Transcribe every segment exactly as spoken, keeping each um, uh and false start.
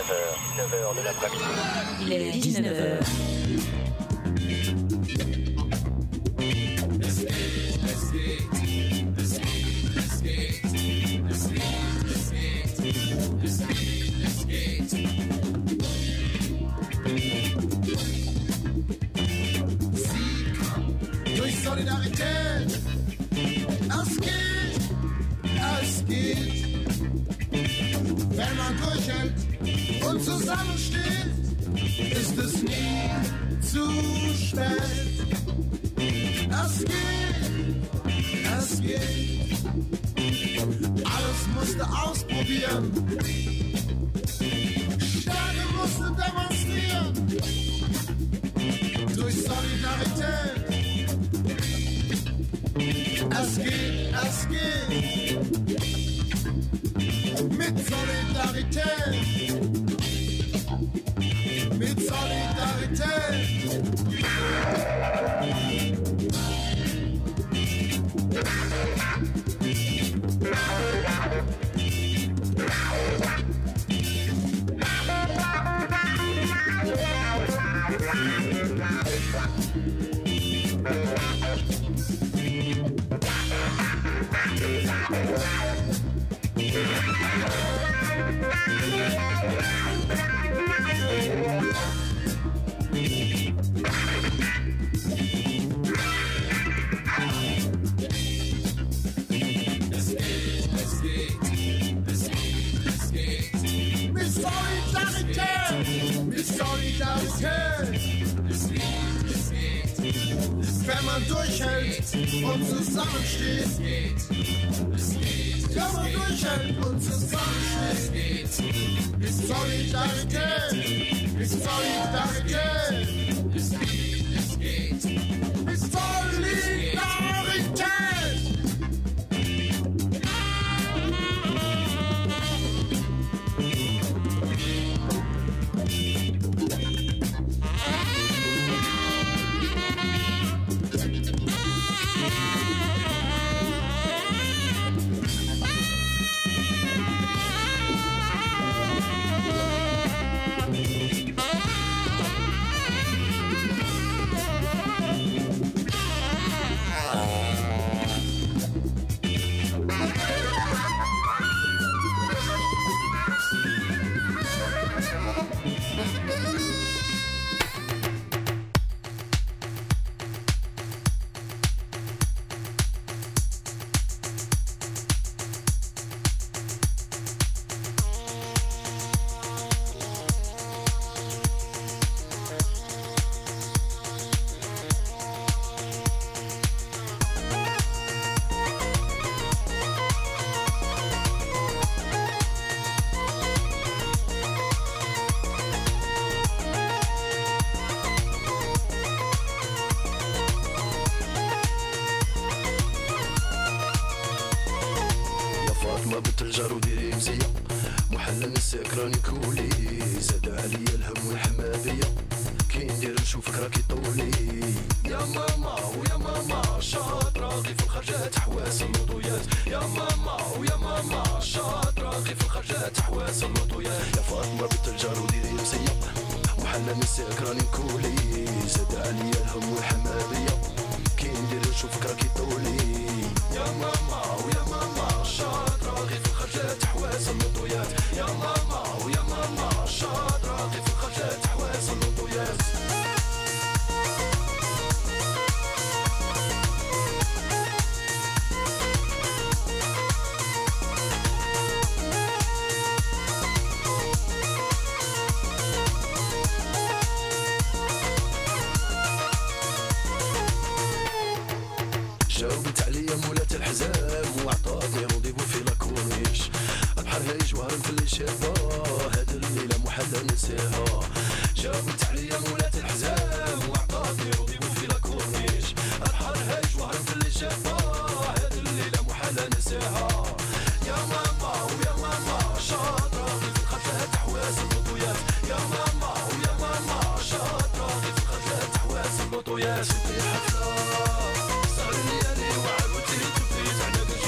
dix-neuf heures, dix-neuf heures de l'après-midi. Il est dix-neuf heures. Solidarität, es geht, es geht. Wenn man durchhält und zusammensteht, ist es nie zu spät. Es geht, es geht. Alles musste ausprobieren. Stärke musste demonstrieren. Durch Solidarität. Es geht, es geht. Mit Solidarität. Mit Solidarität. Wenn man durchhält und zusammensteht, wenn man durchhält und zusammensteht, ist Solidarität, ist Solidarität, ist Solidarität.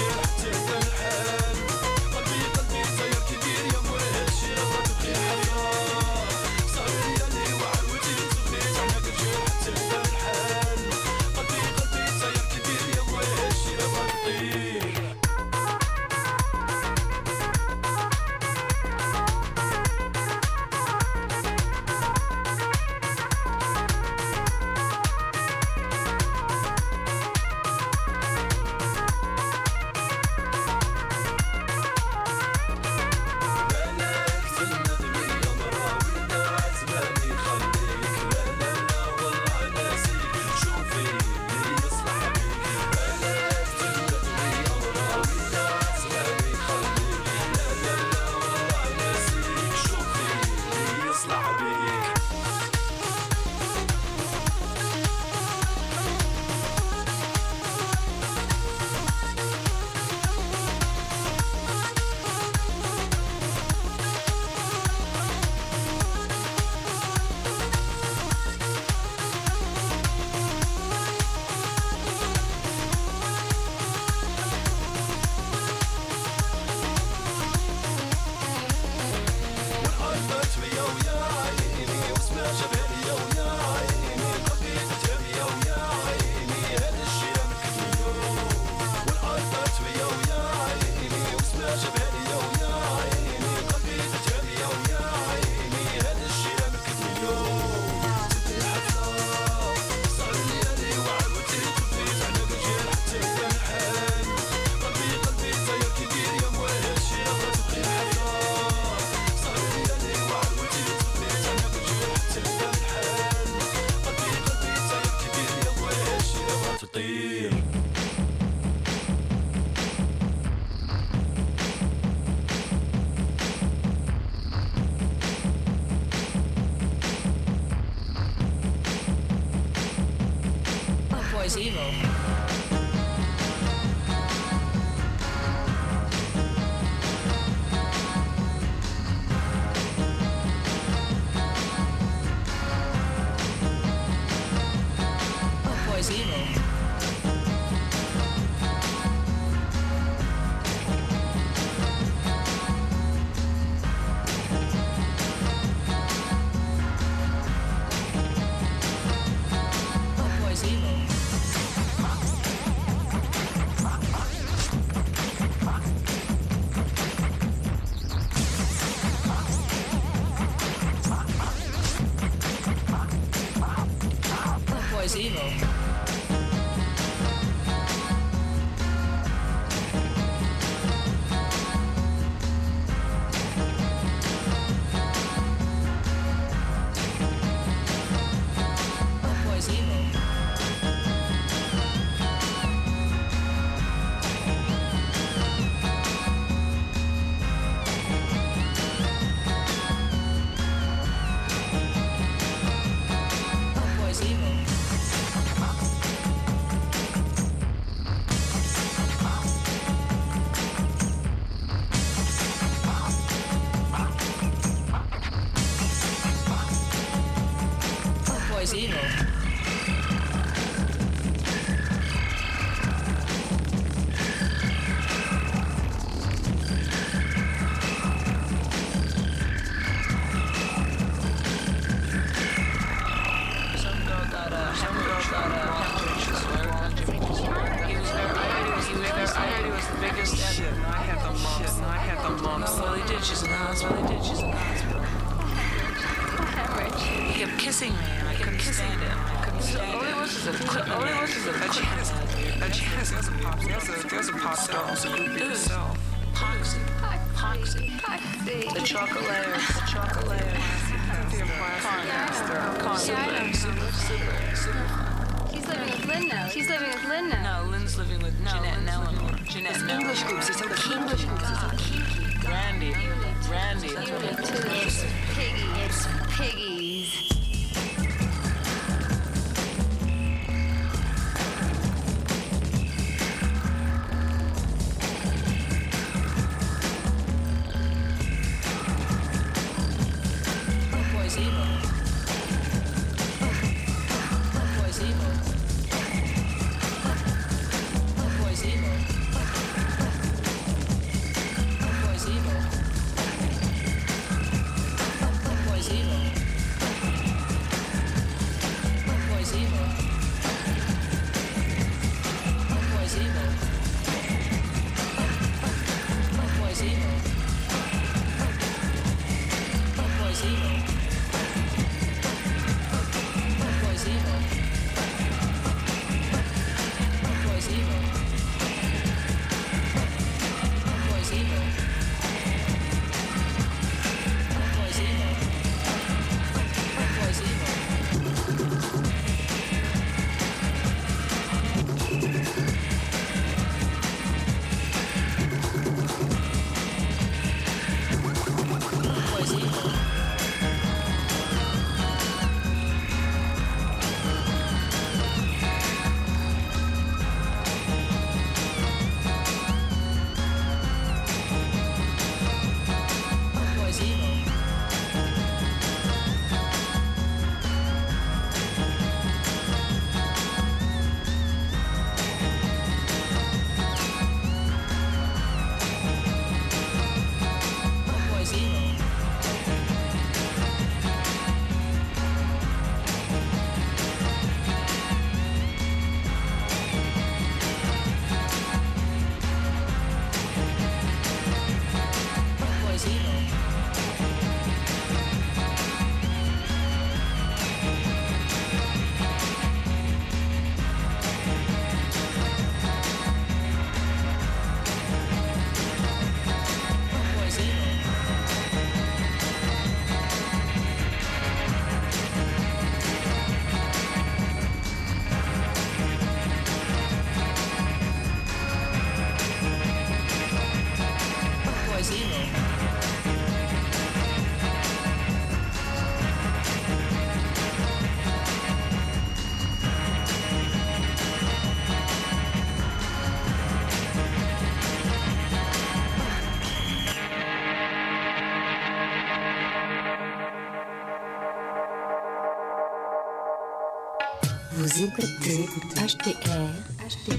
قلبي قلبي سير كبير يا مولاي هادشي راه تبقي حفرة boy's evil. Boy's evil. Boy's evil. Boy's evil. Boy's evil. Boy's evil. Some girl got a, some girl got a temperature sweater. He was very, I heard he was, he was, I heard he was the biggest Shit, ever. no, I had the mumps. No, I had the mumps. That's all he did. She's in the hospital. All he did. She's in the hospital. He kept kissing me, and I couldn't stand it. I couldn't stand it. All he was is a clip. All he was is a That Janice, that Janice, there's a pop, there's a, there's a pop star who's a groupie herself. Poxy. Poxy. The chocolate layers. The chocolate layers. Super, super, super, super. She's living with Lynn now. She's living with Lynn now. No, Lynn's living with no, Jeanette and Eleanor. Jeanette and English groups. It's the English groups. It's a kinky. Randy. Randy. That's what it is. It's piggy. It's piggies. Boy's evil. Boy's evil. Boy's evil. Boy's evil. Boy's evil. Boy's evil. Boy's evil. Boy's evil. Boy's evil. Boy's evil. Boy's evil. Boy's evil. Boy's evil. Boy's evil. Boy's evil. Vous écoutez H T R. H T R.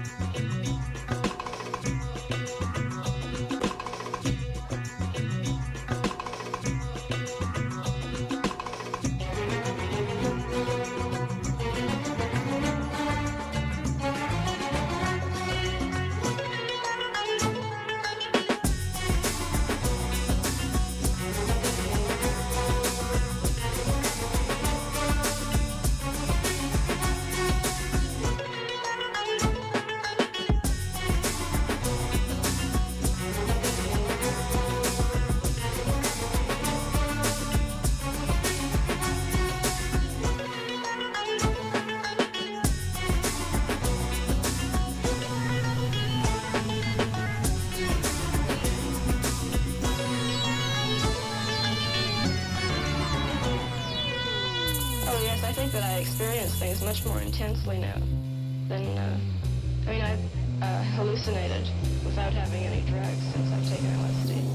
Things much more intensely now than, uh, I mean, I've uh, hallucinated without having any drugs since I've taken L S D.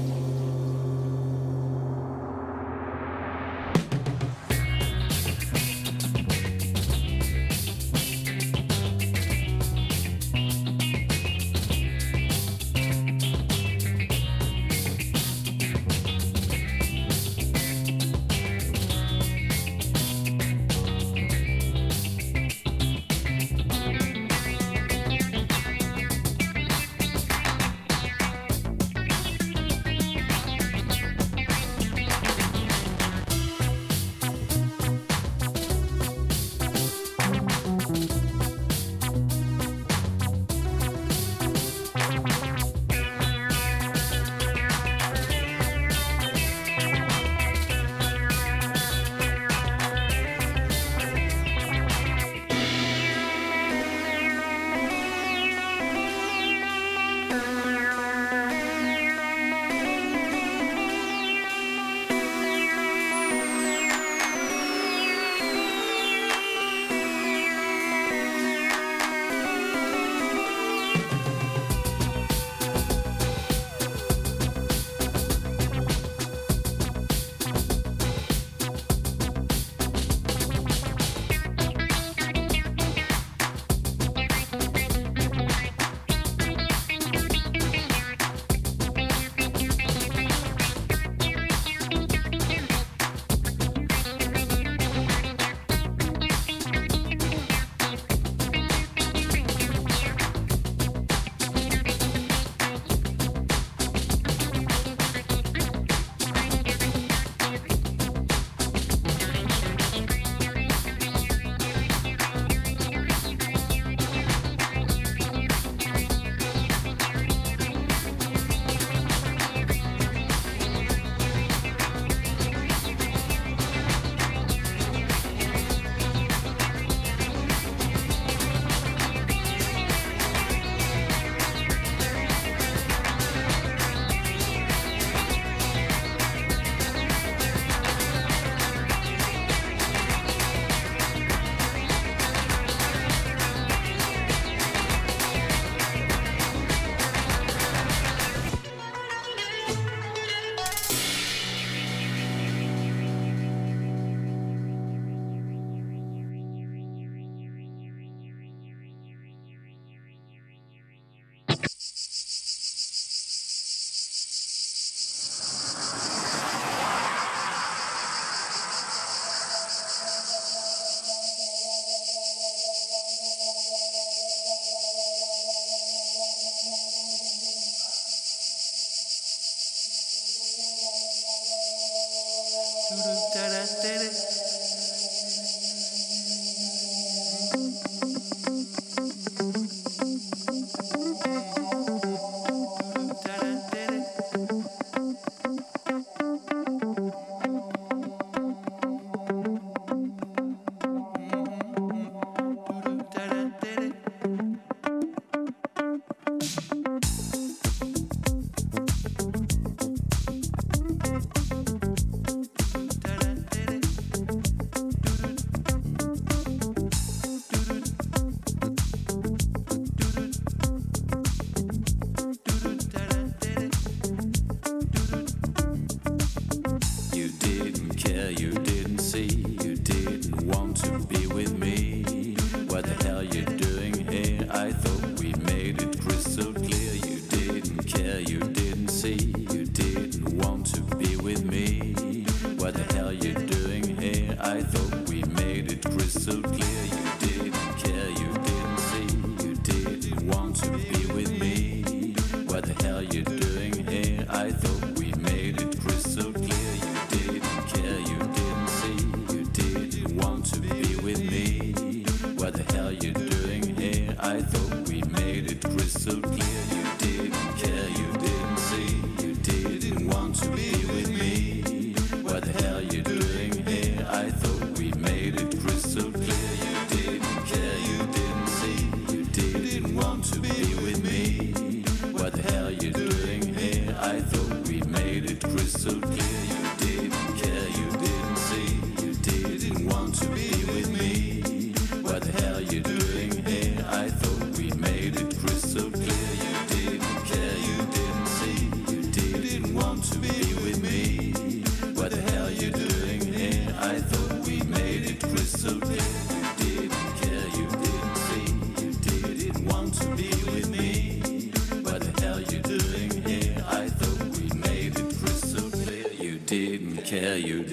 You didn't care, you didn't see, you didn't want to be with me.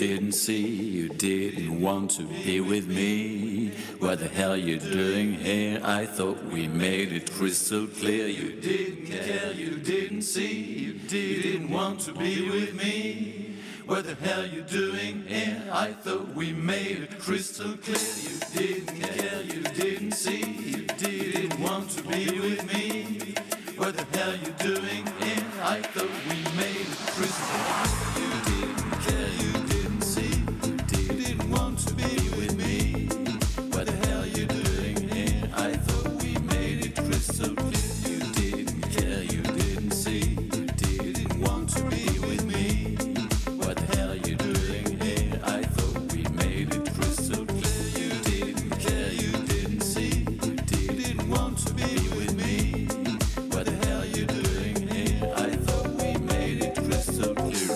didn't see, you didn't want to be with me. What the hell you doing here? I thought we made it crystal clear. You didn't care, you didn't see, you didn't want to be with me. What the hell you doing here? I thought we made it crystal clear. You didn't care, you didn't see, you didn't want to be with me. What the hell you doing here? I thought we made it crystal clear. You didn't care, you didn't see, you didn't want to be with me. What the hell you doing here? I thought we made it crystal clear. You didn't care, you didn't see, you didn't want to be with me. What the hell you doing here? I thought we made it crystal clear. You didn't care, you didn't see, you didn't want to be with me. What the hell you doing here? I thought we made it crystal clear.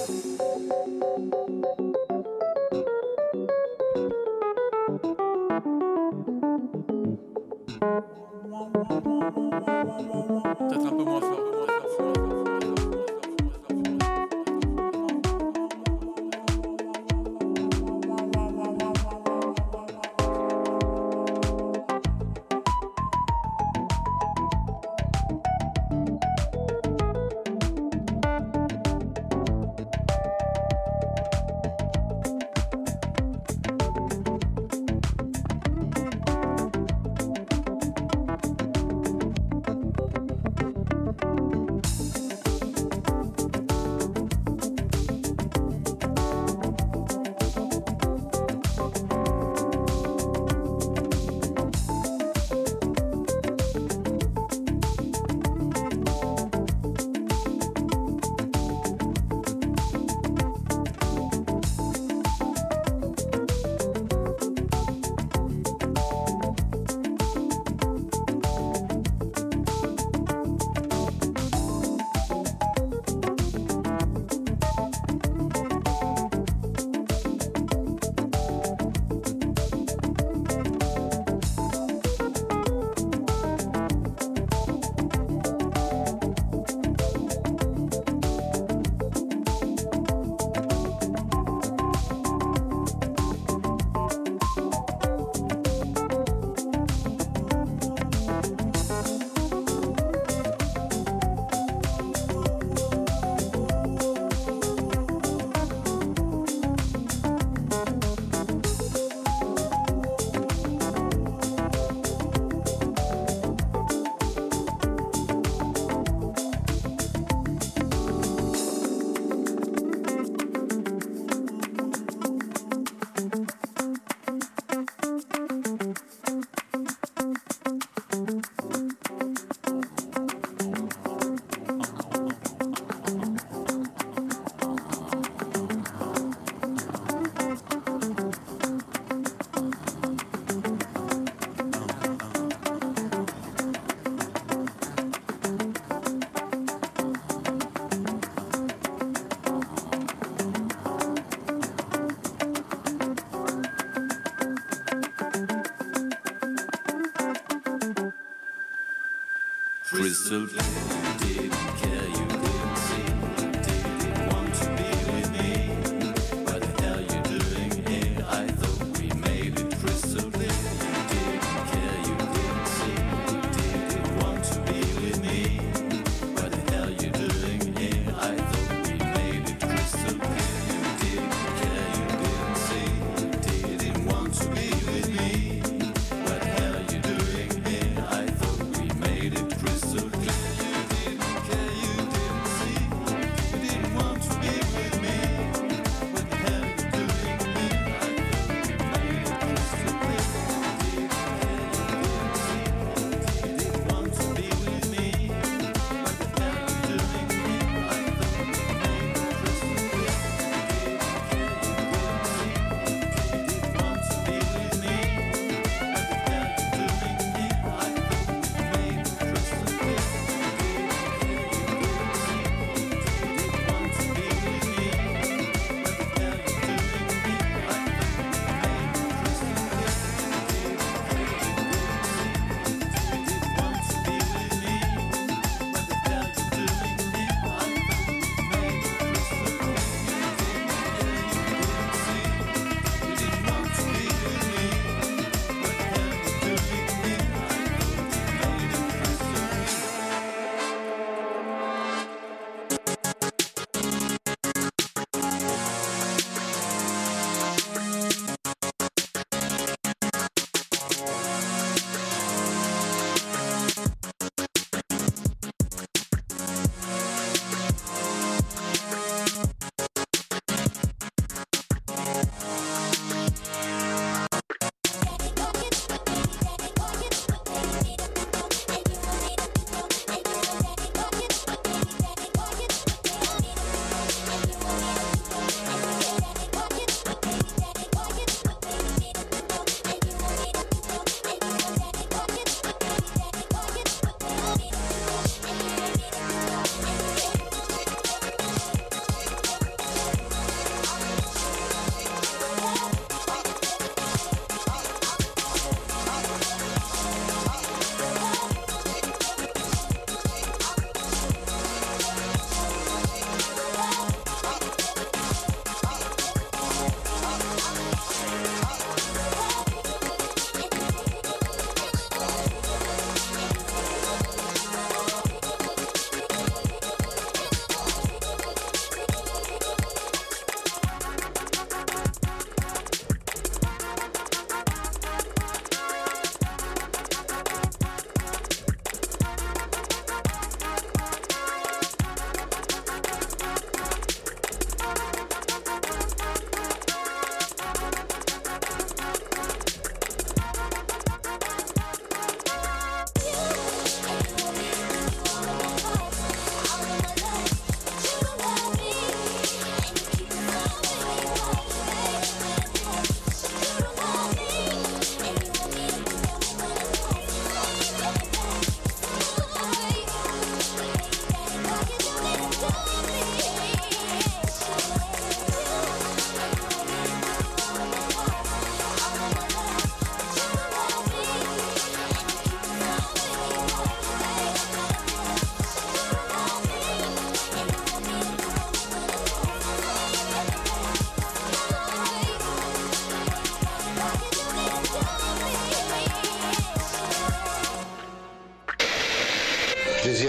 Peut-être un peu moins fort. Crystal clear, you didn't care, you didn't see, you didn't want to be with me. What the hell you doing here? I thought we made it crystal clear. You didn't care, you didn't see, you didn't want to be with me. What the hell you doing here? I thought we made it crystal clear. You didn't care, you didn't see, you didn't want to be with me. What the hell you doing here? I thought we made it crystal clear. You didn't care, you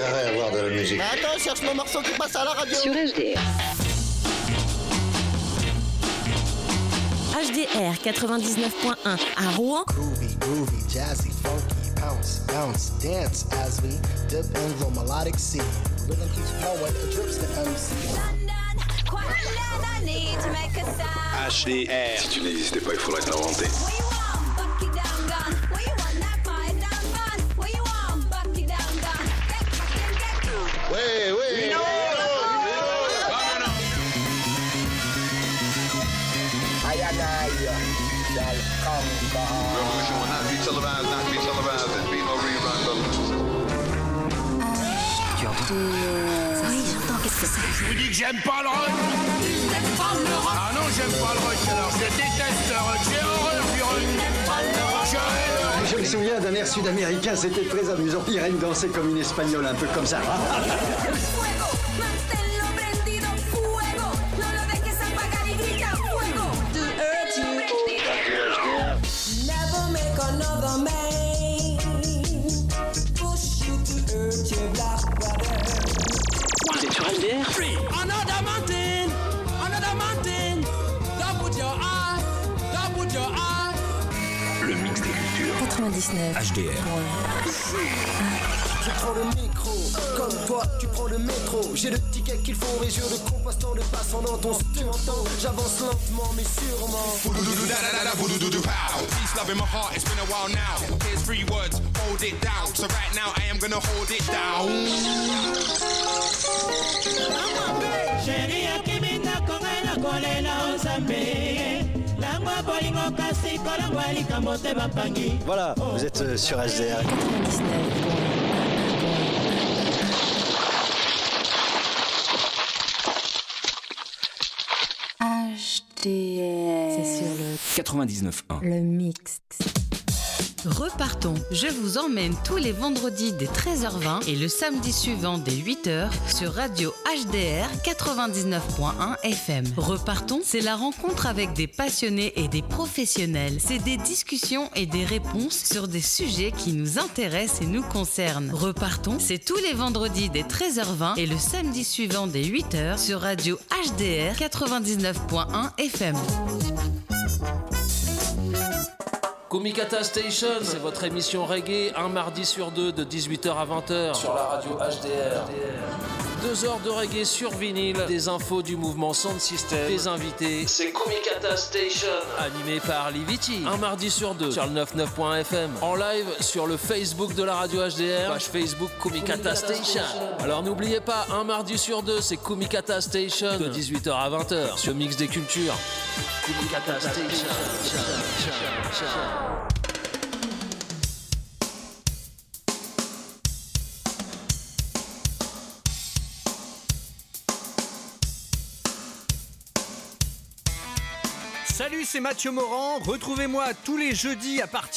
intérêt à voir de la musique. Mais attends, cherche mon morceau qui passe à la radio. Sur H D R. H D R quatre-vingt-dix-neuf point un à Rouen. Groovy, groovy, jazzy, funky, bounce, bounce, dance as we dip in the melodic sea. Rhythm keeps flowing, it drips the M C. H D R. Si tu n'existais pas, il faudrait te l'inventer. Ouais, ouais. No, Oui, j'entends, qu'est-ce que c'est? Je vous dis que j'aime pas le rock. Ah non, j'aime pas le rock alors. Je déteste le rock. J'ai horreur du rock. Je hais le rock. Je me souviens d'un air sud-américain, c'était très amusant. Irène dansait comme une espagnole, un peu comme ça. Vous êtes sur H D R? Another mountain, another mountain. Don't put your eye, don't put your eye. Le mix des cultures. quatre-vingt-dix-neuf H D R. Je prends le micro, comme toi tu prends le métro. J'ai le ticket qu'il faut et je le composte en le passant dans ton stylo. J'avance lentement mais sûrement. Peace, love in my heart, it's been a while now. Here's three words, hold it down. So right now I am gonna hold it down. Voilà, vous êtes euh, sur H D R. H D R. C'est sur le quatre-vingt-dix-neuf point un. Le mix. Repartons, je vous emmène tous les vendredis dès treize heures vingt et le samedi suivant dès huit heures sur Radio H D R quatre-vingt-dix-neuf point un F M. Repartons, c'est la rencontre avec des passionnés et des professionnels. C'est des discussions et des réponses sur des sujets qui nous intéressent et nous concernent. Repartons, c'est tous les vendredis dès treize heures vingt et le samedi suivant dès huit heures sur Radio H D R quatre-vingt-dix-neuf point un F M. Kumikata Station, c'est votre émission reggae, un mardi sur deux de dix-huit heures à vingt heures sur la radio H D R. Deux heures de reggae sur vinyle, des infos du mouvement Sound System, des invités. C'est Kumikata Station, animé par Liviti. Un mardi sur deux sur le quatre-vingt-dix-neuf point F M. En live sur le Facebook de la radio H D R, page Facebook Kumikata Station. Alors n'oubliez pas, un mardi sur deux, c'est Kumikata Station de dix-huit heures à vingt heures sur Mix des Cultures. Kumikata Station. Salut, c'est Mathieu Morand. Retrouvez-moi tous les jeudis à partir